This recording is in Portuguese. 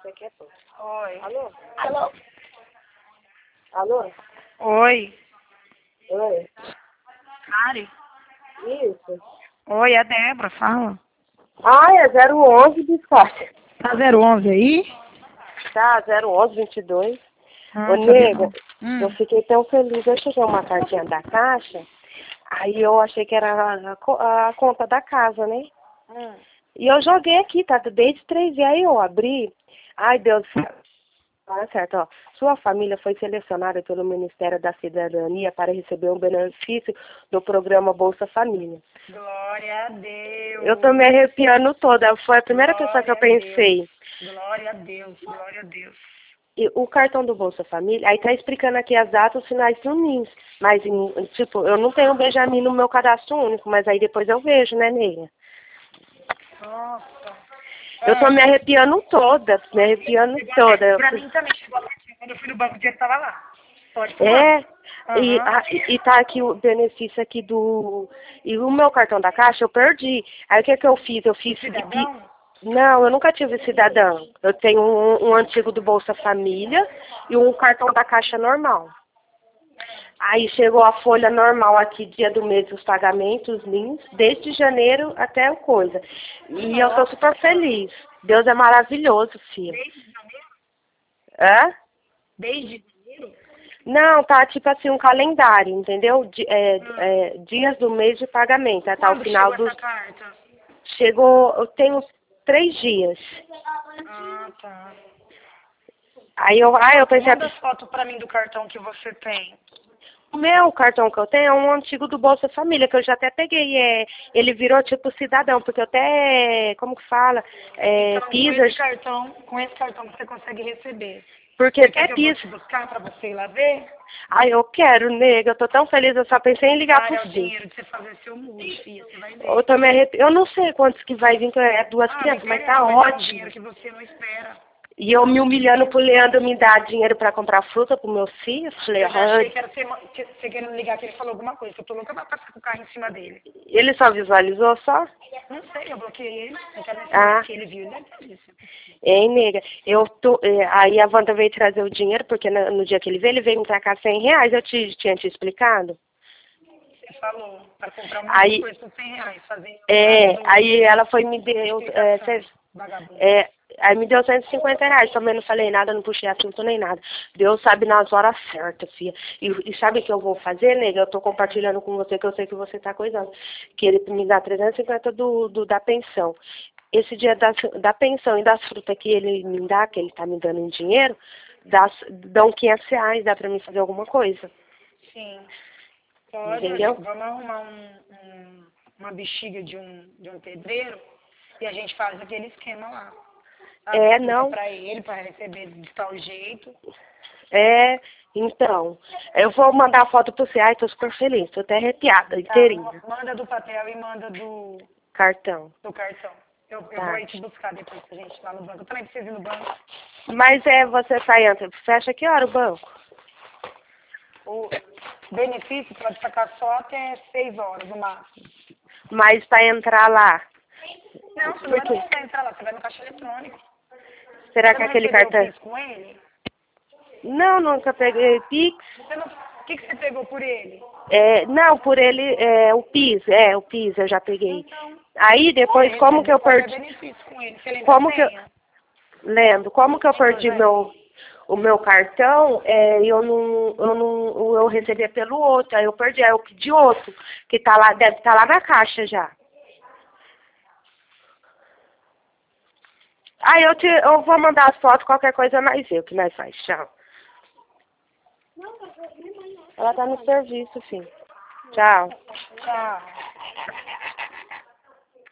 Oi. Alô? Alô? Alô? Oi. Oi. Mari? Isso. Oi, é Débora, fala. Ah, é 011 biscoito. Tá 011 aí? Tá, 011-22. Ô, Sabia nega, não. eu fiquei tão feliz. Eu cheguei uma cartinha da Caixa, aí eu achei que era a conta da casa, né? E eu joguei aqui, tá? Desde 3 e aí eu abri. Ai, Deus do céu. Ah, certo, ó. Sua família foi selecionada pelo Ministério da Cidadania para receber um benefício do programa Bolsa Família. Glória a Deus. Eu tô me arrepiando toda. Foi a primeira pessoa que eu Glória a pensei. Glória a Deus, glória a Deus. E o cartão do Bolsa Família, aí tá explicando aqui as datas, os finais do NINS. Mas, tipo, eu não tenho o Benjamin no meu cadastro único, mas aí depois eu vejo, né, nega? Nossa. Eu tô me arrepiando toda, me arrepiando toda. Pra mim também chegou a cartinha. Quando eu fui no banco, o dinheiro tava lá. Pode falar. É, e tá aqui o benefício aqui do... E o meu cartão da Caixa eu perdi. Aí o que é que eu fiz? Eu fiz... Cidadão? Não, eu nunca tive cidadão. Eu tenho um antigo do Bolsa Família e um cartão da Caixa normal. Aí chegou a folha normal aqui, dia do mês, os pagamentos, links, desde janeiro até a coisa. E eu tô super feliz. Deus é maravilhoso, filho. Desde janeiro? Hã? Desde janeiro? Não, tá tipo assim, um calendário, entendeu? Dias do mês de pagamento, até o Quando final chegou dos... essa carta? Chegou, eu tenho 3 dias. Ah, tá. Aí eu pensei... Manda foto pra mim do cartão que você tem. O meu cartão que eu tenho é um antigo do Bolsa Família, que eu já até peguei. Ele virou tipo cidadão, porque eu até, como que fala? Então, PISA. com esse cartão você consegue receber. Porque Você quer até que eu vou PISA. te buscar pra você ir lá ver? Ai, eu quero, nega, eu tô tão feliz, eu só pensei em ligar pro É o filho. dinheiro de você fazer seu mundo, filha, você vai ver. Eu também eu não sei quantos que vai vir, que é 2 Não crianças, mas interessa, tá mas é um ótimo. dinheiro que você não espera. E eu me humilhando pro Leandro me dar dinheiro pra comprar fruta pro meu filho. Falei, Eu já achei que era você querendo ligar que ele falou alguma coisa, que eu tô louca pra passar com o carro em cima dele. ele só visualizou só? Não sei, eu bloqueei ele, não quero nem Ah. saber se ele viu, ele deve ter visto. Hein, nega, aí a Wanda veio trazer o dinheiro, porque no dia que ele veio me tacar R$100, eu tinha te explicado? Você falou, para comprar um monte Aí, de coisa por R$100, fazer aí ela foi me deu, vagabundo. aí me deu R$150, também não falei nada, não puxei assunto nem nada. Deus sabe nas horas certas, filha. E sabe o que eu vou fazer, nega? Eu tô compartilhando com você, que eu sei que você tá coisando. Que ele me dá 350 da pensão. Esse dia da pensão e das frutas que ele me dá, que ele tá me dando em dinheiro, dão R$500, dá pra mim fazer alguma coisa. Sim. Pode, entendeu? vamos arrumar uma bexiga de um pedreiro e a gente faz aquele esquema lá. Não. Para ele, para receber de tal jeito. Então, eu vou mandar a foto pra você. Ai, tô super feliz, tô até arrepiada, inteirinha. Manda do papel e manda do Cartão. cartão. Eu vou ir te buscar depois pra gente ir lá no banco. Eu também preciso ir no banco. Mas você sai antes, fecha que hora o banco? O benefício pode sacar só até 6 horas no máximo. Mas pra entrar lá? Não, você não vai precisar entrar lá, você vai no caixa eletrônico. Será Você que não aquele recebeu cartão... o Pix com ele? Não, nunca peguei Pix. O que você pegou por ele? Não, por ele, o PIS eu já peguei. Então, aí depois, como que eu perdi... benefício com ele, você lembra Como que eu... Lembro, como que eu perdi o meu cartão, eu recebia pelo outro, aí eu perdi, aí eu pedi outro, que tá lá, deve estar lá na caixa já. Aí eu vou mandar as fotos, qualquer coisa nós vê o que nós faz. Tchau. Ela tá no serviço, sim. Tchau. Tchau.